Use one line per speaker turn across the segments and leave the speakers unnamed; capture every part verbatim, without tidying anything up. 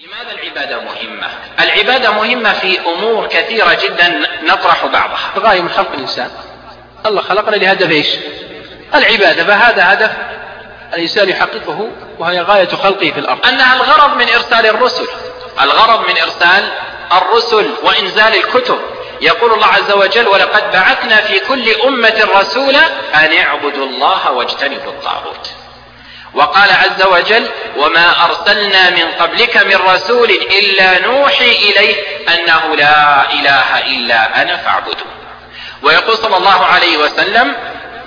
لماذا العبادة مهمة؟ العبادة مهمة في أمور كثيرة جدا نطرح بعضها.
الغاية من خلق الإنسان، الله خلقنا لهدف إيش؟ العبادة، فهذا هدف الإنسان يحققه وهي غاية خلقه في الأرض.
أنها الغرض من إرسال الرسل، الغرض من إرسال الرسل وإنزال الكتب. يقول الله عز وجل: ولقد بعثنا في كل أمة رسولا أن اعبدوا الله واجتنبوا الطاغوت. وقال عز وجل: وما أرسلنا من قبلك من رسول إلا نوحي إليه أنه لا إله إلا أنا فاعبدوا. ويقول صلى الله عليه وسلم: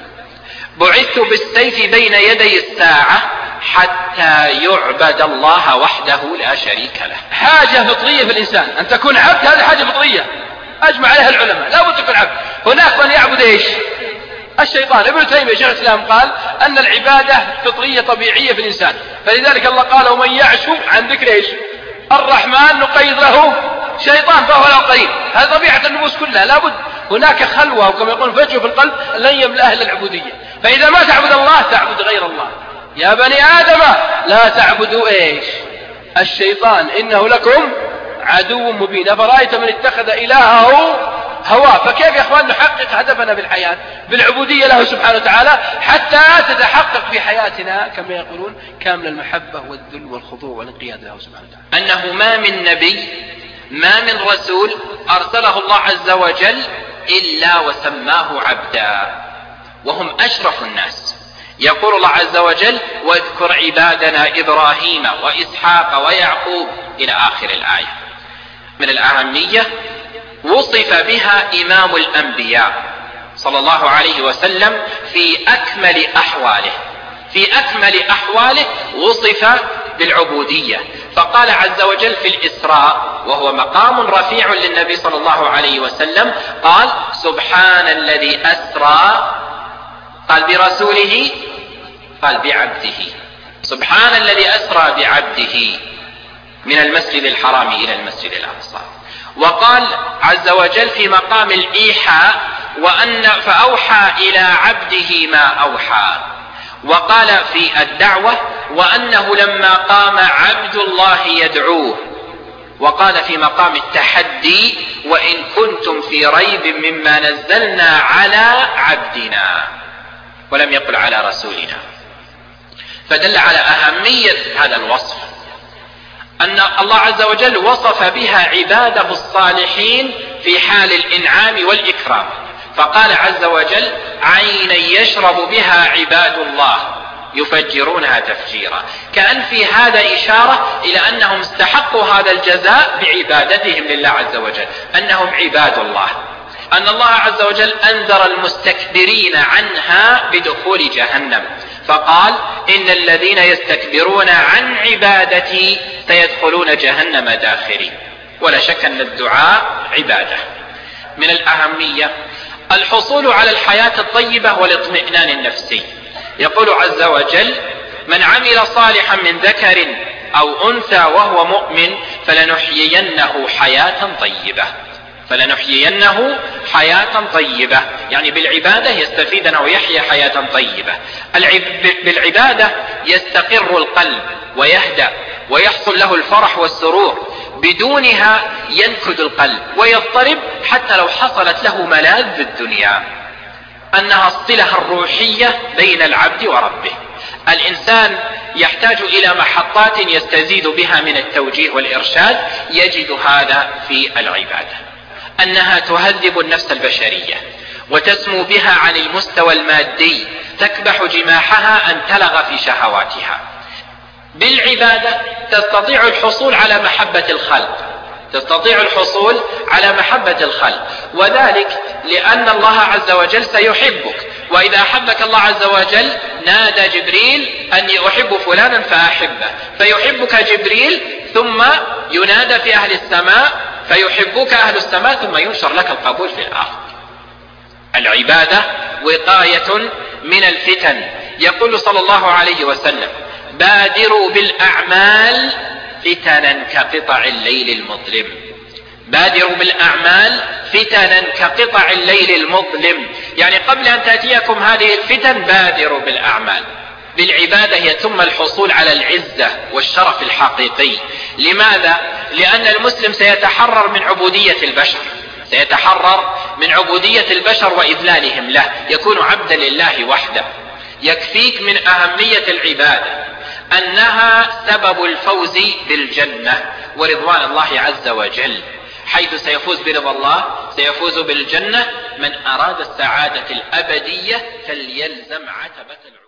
بعثت بالسيف بين يدي الساعة حتى يعبد الله وحده لا شريك له.
حاجة فطرية في الإنسان أن تكون عبد، هذه حاجة فطرية أجمع عليها العلماء، لا بد تكون عبد. هناك من يعبد إيش؟ الشيطان. ابن تيمية شيخ الإسلام قال أن العبادة فطرية طبيعية في الإنسان، فلذلك الله قال: ومن يعش عن ذكر إيش؟ الرحمن نقيض له شيطان فهو له قرين. هذا طبيعة النفوس كلها، لا بد هناك خلوة، وكما يقول فجوة في القلب لن يملأها إلا العبودية. فإذا ما تعبد الله تعبد غير الله. يا بني آدم لا تعبدوا إيش؟ الشيطان إنه لكم عدو مبين. أفرأيت من اتخذ إلهه هواه. فكيف يا أخوان نحقق هدفنا بالحياة بالعبودية له سبحانه وتعالى حتى تتحقق في حياتنا كما يقولون كامل المحبة والذل والخضوع والانقياد له سبحانه وتعالى.
أنه ما من نبي ما من رسول أرسله الله عز وجل إلا وسماه عبدا، وهم أشرف الناس. يقول الله عز وجل: واذكر عبادنا إبراهيم وإسحاق ويعقوب إلى آخر الآية. من الأهمية وصف بها إمام الأنبياء صلى الله عليه وسلم في أكمل أحواله، في أكمل أحواله وصف بالعبودية. فقال عز وجل في الإسراء، وهو مقام رفيع للنبي صلى الله عليه وسلم، قال: سبحان الذي أسرى، قال برسوله، قال بعبده. سبحان الذي أسرى بعبده من المسجد الحرام إلى المسجد الأقصى. وقال عز وجل في مقام الإيحاء: وأن فأوحى إلى عبده ما أوحى. وقال في الدعوة: وأنه لما قام عبد الله يدعوه. وقال في مقام التحدي: وإن كنتم في ريب مما نزلنا على عبدنا، ولم يقل على رسولنا. فدل على أهمية هذا الوصف، أن الله عز وجل وصف بها عباده الصالحين في حال الإنعام والإكرام. فقال عز وجل: عينا يشرب بها عباد الله يفجرونها تفجيرا. كأن في هذا إشارة إلى أنهم استحقوا هذا الجزاء بعبادتهم لله عز وجل، أنهم عباد الله، أن الله عز وجل أنذر المستكبرين عنها بدخول جهنم، فقال: إن الذين يستكبرون عن عبادتي سيدخلون جهنم داخرين. ولا شك أن الدعاء عبادة. من الأهمية الحصول على الحياة الطيبة والاطمئنان النفسي. يقول عز وجل: من عمل صالحا من ذكر أو أنثى وهو مؤمن فلنحيينه حياة طيبة. فلنحيينه حياة طيبة، يعني بالعبادة يستفيد أنه يحيا حياة طيبة. بالعبادة يستقر القلب ويهدأ ويحصل له الفرح والسرور، بدونها ينكد القلب ويضطرب حتى لو حصلت له ملاذ الدنيا. أنها الصلة الروحية بين العبد وربه. الإنسان يحتاج إلى محطات يستزيد بها من التوجيه والإرشاد، يجد هذا في العبادة. أنها تهذب النفس البشرية وتسمو بها عن المستوى المادي، تكبح جماحها أن تلغ في شهواتها. بالعبادة تستطيع الحصول على محبة الخلق، تستطيع الحصول على محبة الخلق، وذلك لأن الله عز وجل سيحبك. وإذا أحبك الله عز وجل نادى جبريل أني أحب فلانا فأحبه، فيحبك جبريل، ثم ينادى في أهل السماء فيحبك أهل السماء، ثم ينشر لك القبول في الآخر. العبادة وقاية من الفتن. يقول صلى الله عليه وسلم: بادروا بالأعمال فتنا كقطع الليل المظلم. بادروا بالأعمال فتنا كقطع الليل المظلم، يعني قبل أن تأتيكم هذه الفتن بادروا بالأعمال. بالعبادة يتم الحصول على العزة والشرف الحقيقي. لماذا؟ لأن المسلم سيتحرر من عبودية البشر، سيتحرر من عبودية البشر وإذلالهم له، يكون عبدا لله وحده. يكفيك من أهمية العبادة أنها سبب الفوز بالجنة ورضوان الله عز وجل، حيث سيفوز برضا الله، سيفوز بالجنة من أراد السعادة الأبدية فليلزم عتبة العبودية.